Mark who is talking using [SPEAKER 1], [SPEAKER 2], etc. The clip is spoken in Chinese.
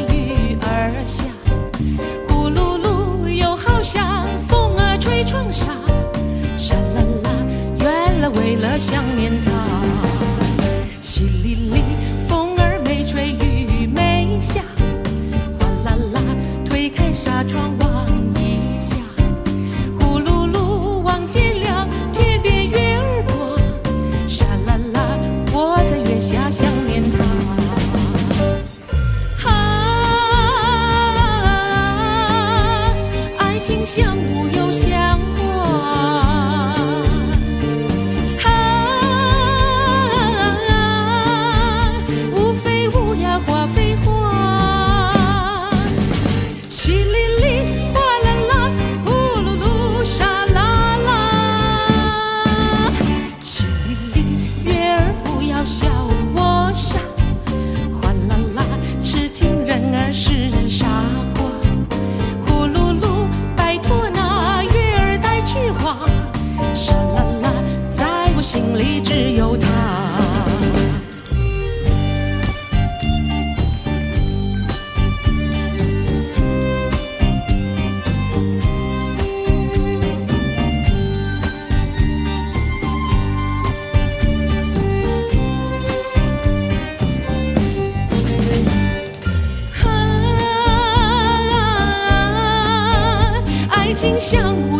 [SPEAKER 1] 雨儿下，呼噜噜又好像风儿吹窗纱，沙啦啦，原来为了想念他。淅沥沥，风儿没吹雨没下，哗啦啦，推开纱窗望一下，呼噜噜望见了天边月儿光，沙啦啦，我在月下想念他。爱情像雾又像花，雾非雾呀花非花，淅沥沥哗啦啦，呼噜噜沙啦啦，淅沥沥月儿不要笑我傻，哗啦啦痴情人儿是傻瓜，呼噜噜拜托那月儿带去花，沙啦啦在我心里只有他。爱情像